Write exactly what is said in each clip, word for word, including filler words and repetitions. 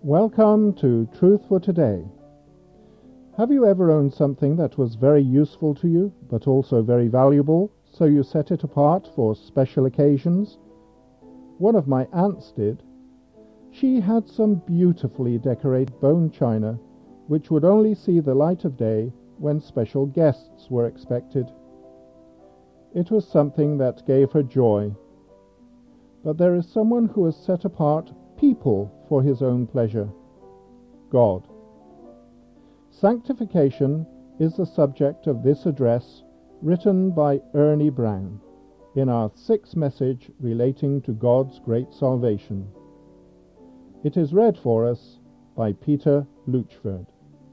Welcome to Truth for Today. Have you ever owned something that was very useful to you, but also very valuable, so you set it apart for special occasions? One of my aunts did. She had some beautifully decorated bone china, which would only see the light of day when special guests were expected. It was something that gave her joy. But there is someone who has set apart people for his own pleasure: God. Sanctification is the subject of this address, written by Ernie Brown, in our sixth message relating to God's great salvation. It is read for us by Peter Luchford.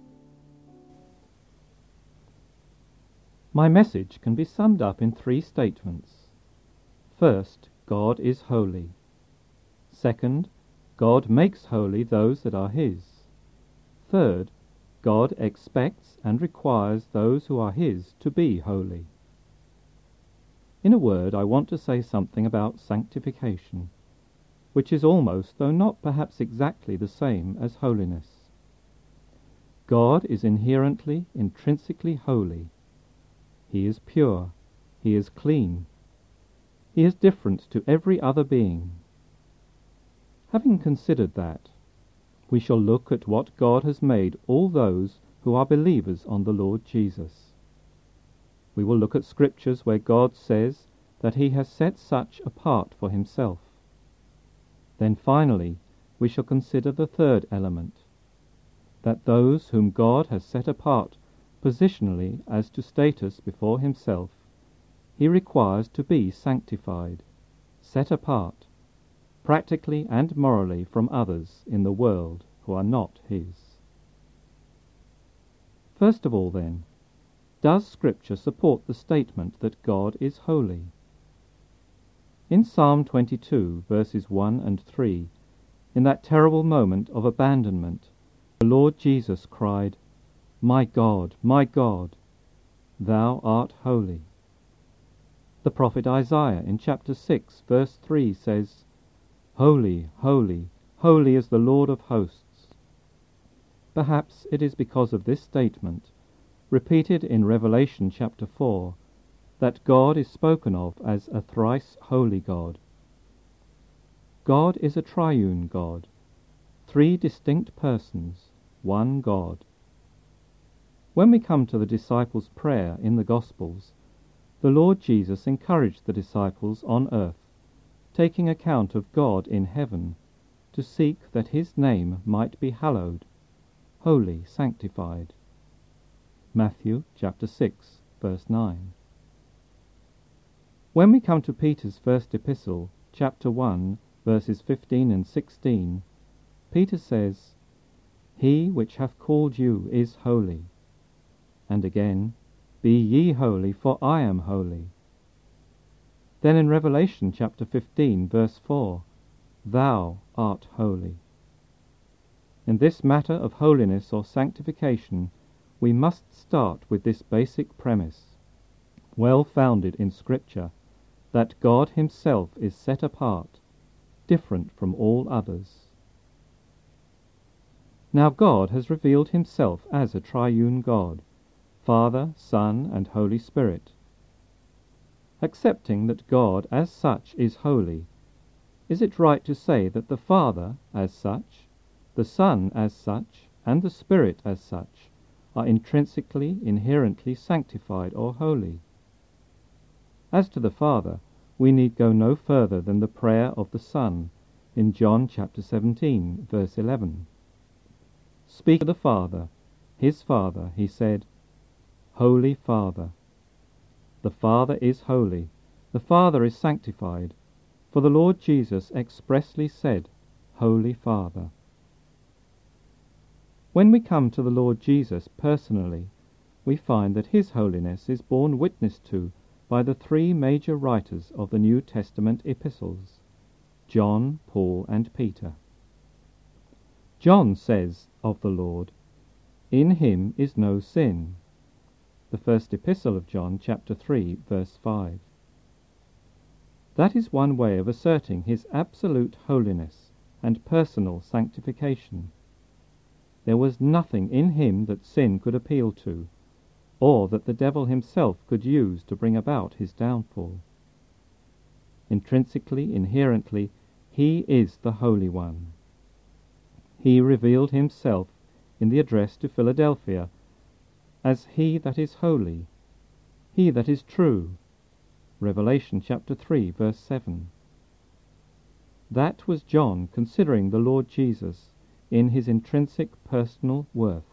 My message can be summed up in three statements. First, God is holy. Second, God makes holy those that are His. Third, God expects and requires those who are His to be holy. In a word, I want to say something about sanctification, which is almost, though not perhaps exactly, the same as holiness. God is inherently, intrinsically holy. He is pure. He is clean. He is different to every other being. Having considered that, we shall look at what God has made all those who are believers on the Lord Jesus. We will look at scriptures where God says that He has set such apart for Himself. Then finally, we shall consider the third element, that those whom God has set apart positionally as to status before Himself, He requires to be sanctified, set apart, practically and morally from others in the world who are not His. First of all, then, does Scripture support the statement that God is holy? In Psalm twenty-two, verses one and three, in that terrible moment of abandonment, the Lord Jesus cried, "My God, my God, Thou art holy." The prophet Isaiah in chapter six, verse three says, "Holy, holy, holy is the Lord of hosts." Perhaps it is because of this statement, repeated in Revelation chapter four, that God is spoken of as a thrice holy God. God is a triune God, three distinct persons, one God. When we come to the disciples' prayer in the Gospels, the Lord Jesus encouraged the disciples on earth, taking account of God in heaven, to seek that His name might be hallowed, holy, sanctified. Matthew chapter six, verse nine. When we come to Peter's first epistle, chapter one, verses fifteen and sixteen, Peter says, "He which hath called you is holy." And again, "Be ye holy, for I am holy." Then in Revelation chapter fifteen, verse four, "Thou art holy." In this matter of holiness or sanctification, we must start with this basic premise, well founded in Scripture, that God Himself is set apart, different from all others. Now God has revealed Himself as a triune God, Father, Son, and Holy Spirit. Accepting that God as such is holy, is it right to say that the Father as such, the Son as such, and the Spirit as such are intrinsically, inherently sanctified or holy? As to the Father, we need go no further than the prayer of the Son in John chapter seventeen, verse eleven. Speak to the Father, His Father, He said, "Holy Father." The Father is holy, the Father is sanctified, for the Lord Jesus expressly said, "Holy Father." When we come to the Lord Jesus personally, we find that His holiness is borne witness to by the three major writers of the New Testament epistles, John, Paul, and Peter. John says of the Lord, "In Him is no sin." The first epistle of John, chapter three, verse five. That is one way of asserting His absolute holiness and personal sanctification. there was nothing in him that sin could appeal to, or that the devil himself could use to bring about his downfall. Intrinsically, inherently, he is the Holy One. He revealed himself in the address to Philadelphia as he that is holy, he that is true. Revelation chapter three, verse seven. That was John considering the Lord Jesus in his intrinsic personal worth.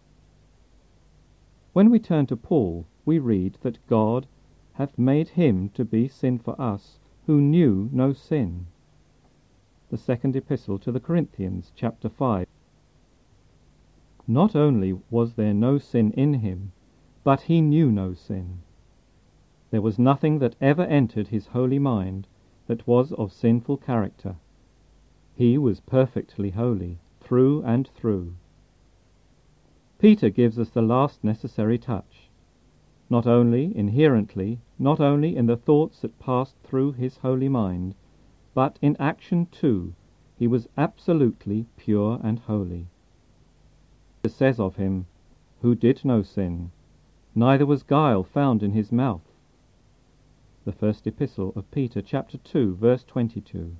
When we turn to Paul, we read that God hath made him to be sin for us who knew no sin. The second epistle to the Corinthians, chapter five. Not only was there no sin in him, but he knew no sin. There was nothing that ever entered his holy mind that was of sinful character. He was perfectly holy, through and through. Peter gives us the last necessary touch. Not only inherently, not only in the thoughts that passed through his holy mind, but in action too, he was absolutely pure and holy. It says of him, who did no sin, neither was guile found in his mouth. The first epistle of Peter, chapter two, verse twenty-two.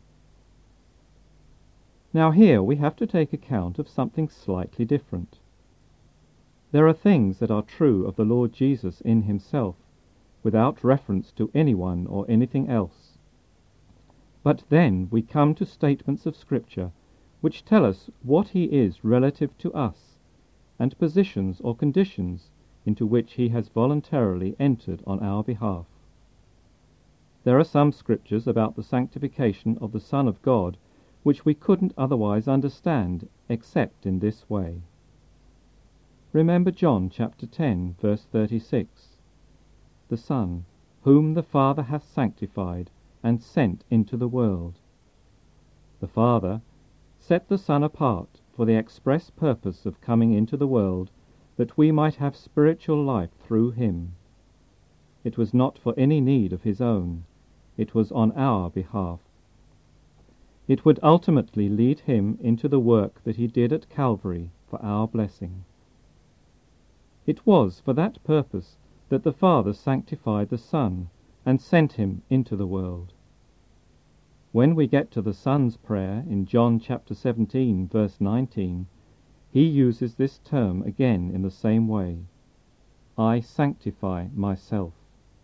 Now here we have to take account of something slightly different. There are things that are true of the Lord Jesus in himself, without reference to anyone or anything else. But then we come to statements of Scripture which tell us what he is relative to us, and positions or conditions into which he has voluntarily entered on our behalf. There are some scriptures about the sanctification of the Son of God which we couldn't otherwise understand except in this way. Remember John chapter ten, verse thirty-six. The Son, whom the Father hath sanctified and sent into the world. The Father set the Son apart for the express purpose of coming into the world, that we might have spiritual life through him. It was not for any need of his own. It was on our behalf. It would ultimately lead him into the work that he did at Calvary for our blessing. It was for that purpose that the Father sanctified the Son and sent him into the world. When we get to the Son's prayer in John chapter seventeen, verse nineteen, he uses this term again in the same way. I sanctify myself.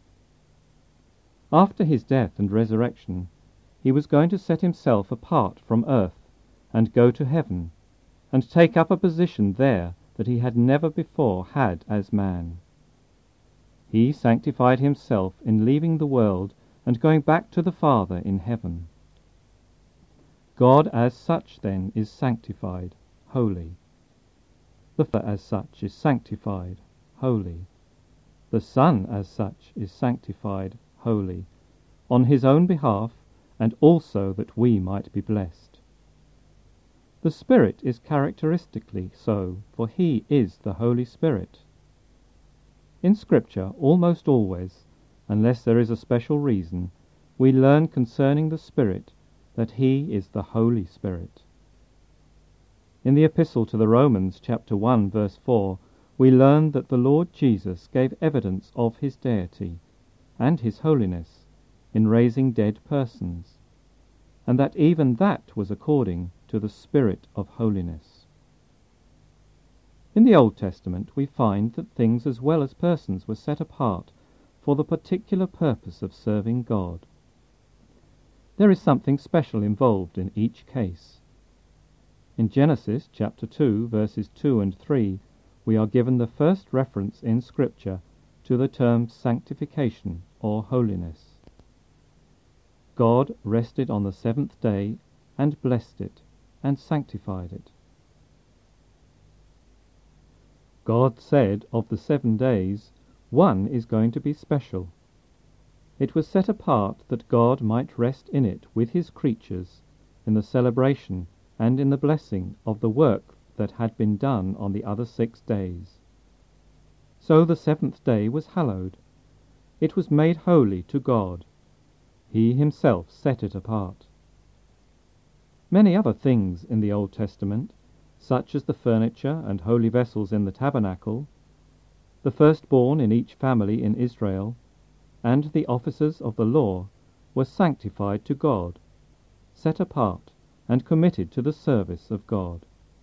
After his death and resurrection, he was going to set himself apart from earth and go to heaven, and take up a position there that he had never before had as man. He sanctified himself in leaving the world and going back to the Father in heaven. God as such then is sanctified, holy. The Father as such is sanctified, holy. The Son as such is sanctified, holy, on his own behalf, and also that we might be blessed. The Spirit is characteristically so, for he is the Holy Spirit. In Scripture, almost always, unless there is a special reason, we learn concerning the Spirit that he is the Holy Spirit. In the Epistle to the Romans, chapter one, verse four, we learn that the Lord Jesus gave evidence of his deity and his holiness in raising dead persons, and that even that was according to the Spirit of holiness. In the Old Testament we find that things as well as persons were set apart for the particular purpose of serving God. There is something special involved in each case. In Genesis chapter two, verses two and three, we are given the first reference in Scripture to the term sanctification or holiness. God rested on the seventh day and blessed it and sanctified it. God said of the seven days, one is going to be special. It was set apart that God might rest in it with his creatures in the celebration and in the blessing of the work that had been done on the other six days. So the seventh day was hallowed. It was made holy to God. He himself set it apart. Many other things in the Old Testament such as the furniture and holy vessels in the tabernacle, the firstborn in each family in Israel, and the officers of the law, were sanctified to God, set apart and committed to the service of God.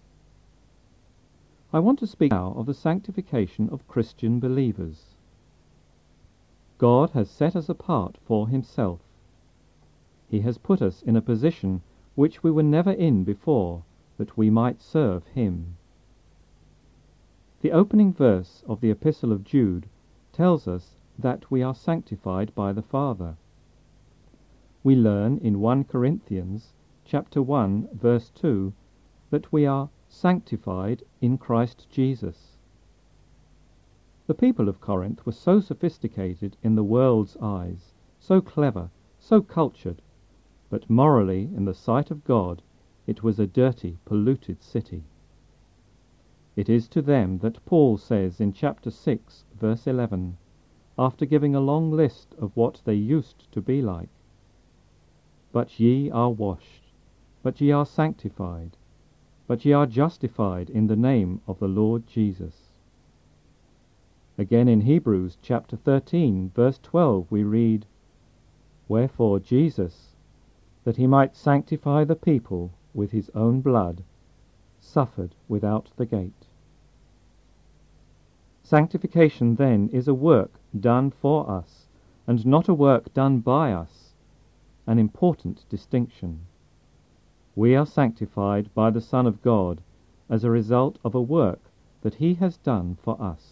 I want to speak now of the sanctification of Christian believers. God has set us apart for himself. He has put us in a position which we were never in before, that we might serve him. The opening verse of the Epistle of Jude tells us that we are sanctified by the Father. We learn in First Corinthians chapter one verse two that we are sanctified in Christ Jesus. The people of Corinth were so sophisticated in the world's eyes, so clever, so cultured, but morally, in the sight of God, it was a dirty, polluted city. It is to them that Paul says in chapter six, verse eleven, after giving a long list of what they used to be like, "But ye are washed, but ye are sanctified, but ye are justified in the name of the Lord Jesus." Again in Hebrews chapter thirteen, verse twelve, we read, "Wherefore Jesus, that he might sanctify the people with his own blood, suffered without the gate." Sanctification, then, is a work done for us, and not a work done by us, an important distinction. We are sanctified by the Son of God as a result of a work that he has done for us.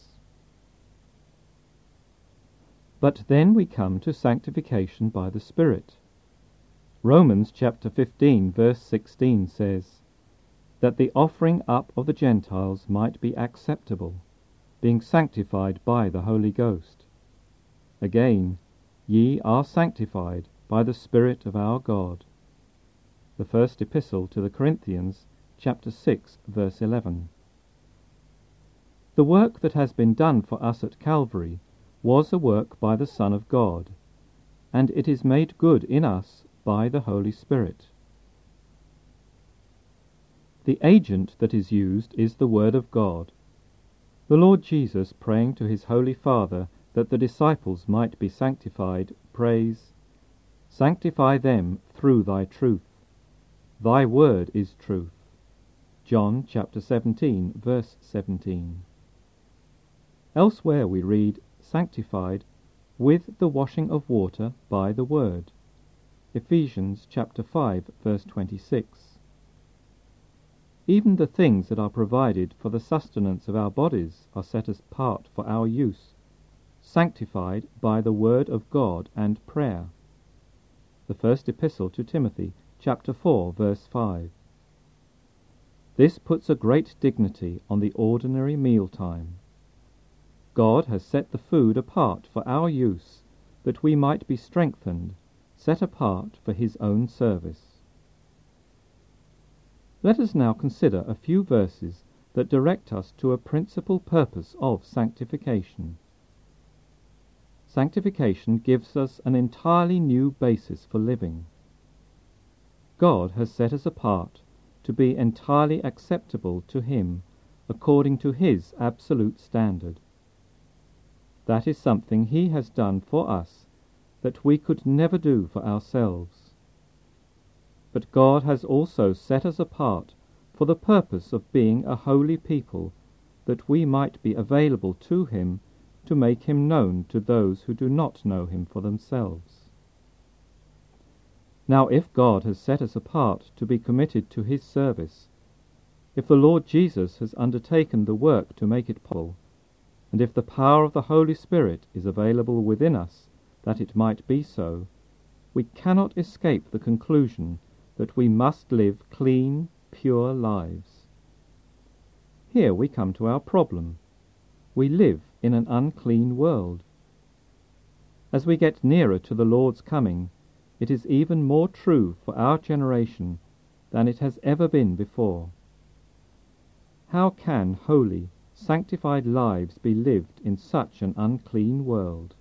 But then we come to sanctification by the Spirit. Romans chapter fifteen verse sixteen says, "That the offering up of the Gentiles might be acceptable, being sanctified by the Holy Ghost." Again, "Ye are sanctified by the Spirit of our God." The first epistle to the Corinthians chapter six verse eleven. The work that has been done for us at Calvary was a work by the Son of God, and it is made good in us by the Holy Spirit. The agent that is used is the Word of God. The Lord Jesus, praying to his Holy Father that the disciples might be sanctified, prays, "Sanctify them through thy truth. Thy word is truth." John chapter seventeen verse seventeen. Elsewhere we read, "Sanctified with the washing of water by the word." Ephesians chapter five verse twenty-six. Even the things that are provided for the sustenance of our bodies are set apart for our use, sanctified by the word of God and prayer. The first epistle to Timothy chapter four verse five. This puts a great dignity on the ordinary mealtime. God has set the food apart for our use, that we might be strengthened, set apart for his own service. Let us now consider a few verses that direct us to a principal purpose of sanctification. Sanctification gives us an entirely new basis for living. God has set us apart to be entirely acceptable to him according to his absolute standard. That is something he has done for us that we could never do for ourselves. But God has also set us apart for the purpose of being a holy people, that we might be available to him to make him known to those who do not know him for themselves. Now, if God has set us apart to be committed to his service, if the Lord Jesus has undertaken the work to make it possible, and if the power of the Holy Spirit is available within us that it might be so, we cannot escape the conclusion that we must live clean, pure lives. Here we come to our problem. We live in an unclean world. As we get nearer to the Lord's coming, it is even more true for our generation than it has ever been before. How can holy, sanctified lives be lived in such an unclean world?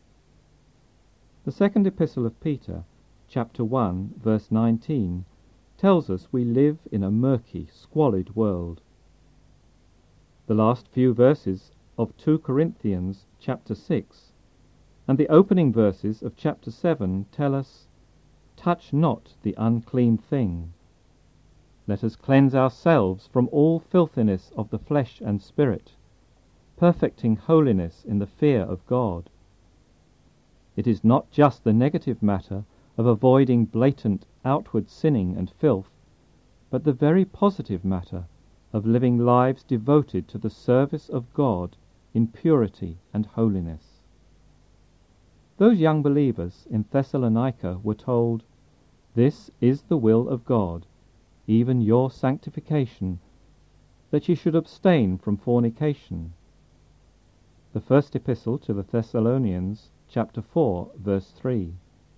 The second epistle of Peter, chapter one, verse nineteen, tells us we live in a murky, squalid world. The last few verses of two Corinthians chapter six and the opening verses of chapter seven tell us, "Touch not the unclean thing. Let us cleanse ourselves from all filthiness of the flesh and spirit, perfecting holiness in the fear of God." It is not just the negative matter of avoiding blatant outward sinning and filth, but the very positive matter of living lives devoted to the service of God in purity and holiness. Those young believers in Thessalonica were told, "This is the will of God, even your sanctification, that ye should abstain from fornication." The first epistle to the Thessalonians, chapter four, verse three.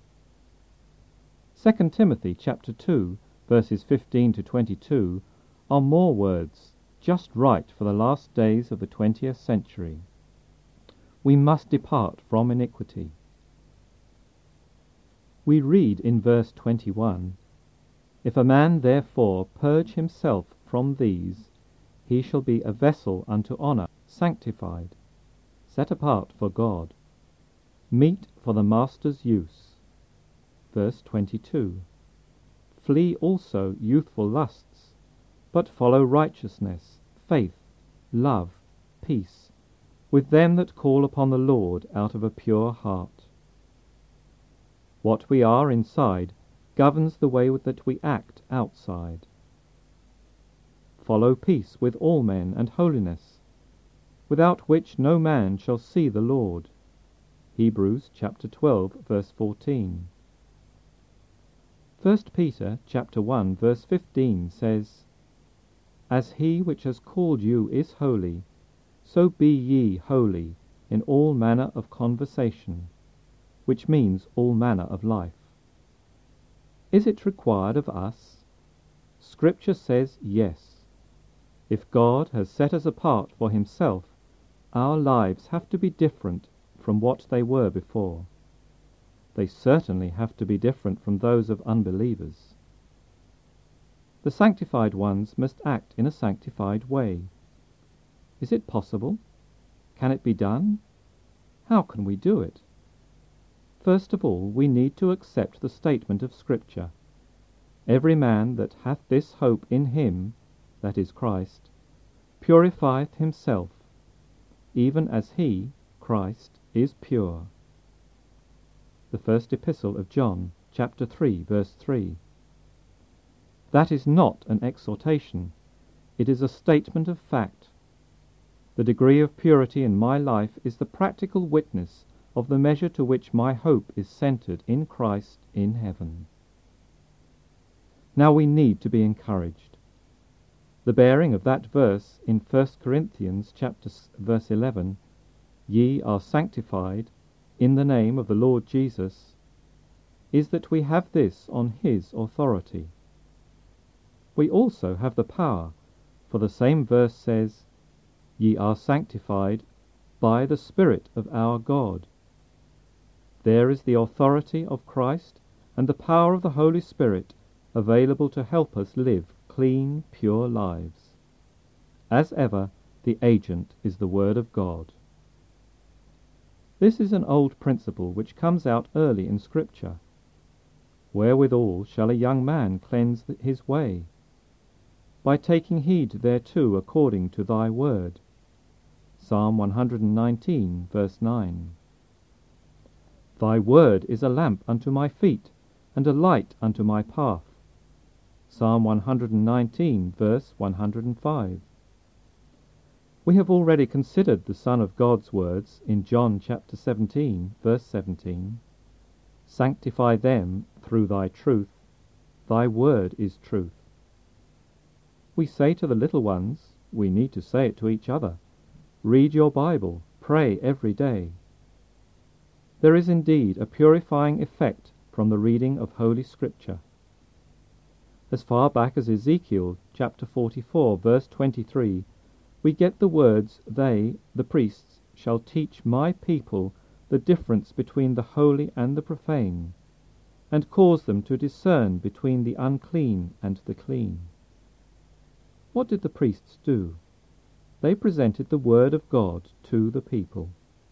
Second Timothy chapter two, verses fifteen to twenty-two are more words, just right for the last days of the twentieth century. We must depart from iniquity. We read in verse twenty-one, "If a man therefore purge himself from these, he shall be a vessel unto honour, sanctified, set apart for God, meet for the master's use." Verse twenty-two, "Flee also youthful lusts, but follow righteousness, faith, love, peace, with them that call upon the Lord out of a pure heart." What we are inside governs the way that we act outside. "Follow peace with all men and holiness, without which no man shall see the Lord." Hebrews chapter twelve, verse fourteen. First Peter chapter one, verse fifteen says, "As he which has called you is holy, so be ye holy in all manner of conversation," which means all manner of life. Is it required of us? Scripture says yes. If God has set us apart for himself, our lives have to be different from what they were before. They certainly have to be different from those of unbelievers. The sanctified ones must act in a sanctified way. Is it possible? Can it be done? How can we do it? First of all, we need to accept the statement of Scripture, "Every man that hath this hope in him," that is Christ, "purifieth himself, even as he," Christ, "is pure." The first epistle of John, chapter three, verse three. That is not an exhortation, it is a statement of fact. The degree of purity in my life is the practical witness of the measure to which my hope is centered in Christ in heaven. Now we need to be encouraged. The bearing of that verse in First Corinthians chapter verse eleven, "Ye are sanctified in the name of the Lord Jesus," is that we have this on his authority. We also have the power, for the same verse says, "Ye are sanctified by the Spirit of our God." There is the authority of Christ and the power of the Holy Spirit available to help us live clean, pure lives. As ever, the agent is the Word of God. This is an old principle which comes out early in Scripture. "Wherewithal shall a young man cleanse his way? By taking heed thereto according to thy word." Psalm one hundred nineteen, verse nine. "Thy word is a lamp unto my feet, and a light unto my path." Psalm one hundred nineteen, verse one hundred five. We have already considered the Son of God's words in John chapter seventeen, verse seventeen, "Sanctify them through thy truth, thy word is truth." We say to the little ones, we need to say it to each other, read your Bible, pray every day. There is indeed a purifying effect from the reading of Holy Scripture. As far back as Ezekiel chapter forty-four, verse twenty-three, we get the words, "They, the priests, shall teach my people the difference between the holy and the profane. and cause them to discern between the unclean and the clean. What did the priests do? They presented the word of God to the people.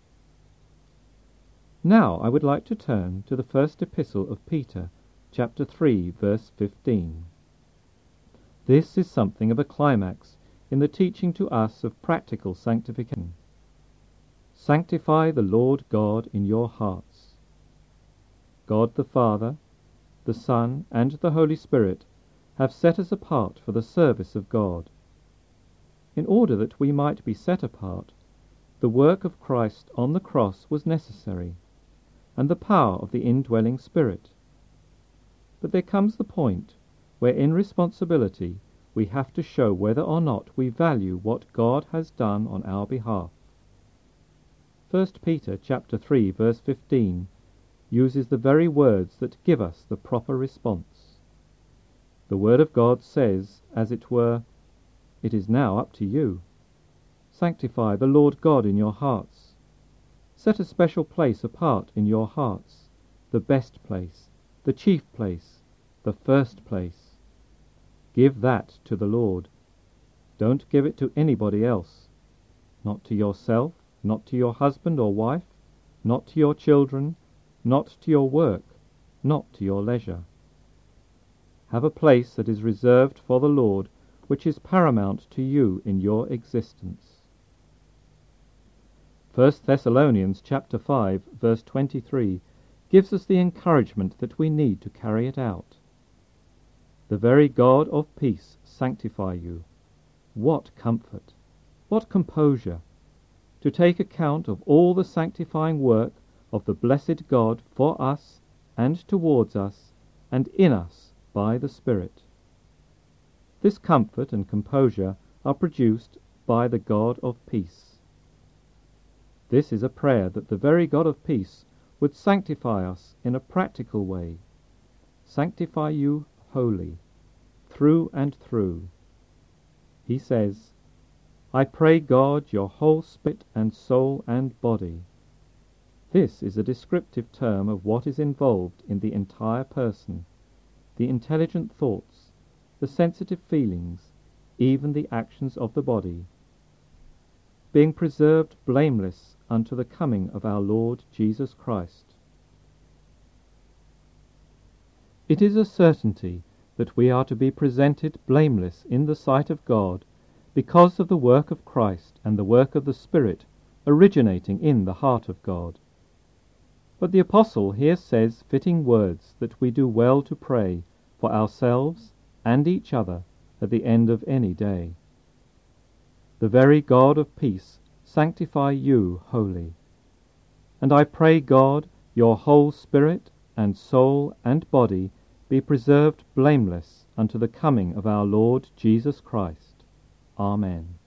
Now I would like to turn to the first epistle of Peter, chapter three, verse fifteen. This is something of a climax in the teaching to us of practical sanctification. Sanctify the Lord God in your hearts. God the Father, the Son, and the Holy Spirit have set us apart for the service of God. In order that we might be set apart, the work of Christ on the cross was necessary, and the power of the indwelling Spirit. But there comes the point where in responsibility we have to show whether or not we value what God has done on our behalf. First Peter chapter three, verse fifteen uses the very words that give us the proper response. The Word of God says, as it were, "It is now up to you. Sanctify the Lord God in your hearts. Set a special place apart in your hearts, the best place, the chief place, the first place. Give that to the Lord. Don't give it to anybody else. Not to yourself, not to your husband or wife, not to your children, not to your work, not to your leisure. Have a place that is reserved for the Lord, which is paramount to you in your existence." First Thessalonians chapter five, verse twenty-three gives us the encouragement that we need to carry it out. The very God of peace sanctify you. What comfort, what composure, to take account of all the sanctifying work of the blessed God for us and towards us and in us by the Spirit. This comfort and composure are produced by the God of peace. This is a prayer that the very God of peace would sanctify us in a practical way. Sanctify you wholly, through and through. He says, "I pray God your whole spirit and soul and body." This is a descriptive term of what is involved in the entire person, the intelligent thoughts, the sensitive feelings, even the actions of the body, being preserved blameless unto the coming of our Lord Jesus Christ. It is a certainty that we are to be presented blameless in the sight of God because of the work of Christ and the work of the Spirit originating in the heart of God. But the Apostle here says fitting words that we do well to pray for ourselves and each other at the end of any day. The very God of peace sanctify you wholly. And I pray God your whole spirit and soul and body be preserved blameless unto the coming of our Lord Jesus Christ. Amen.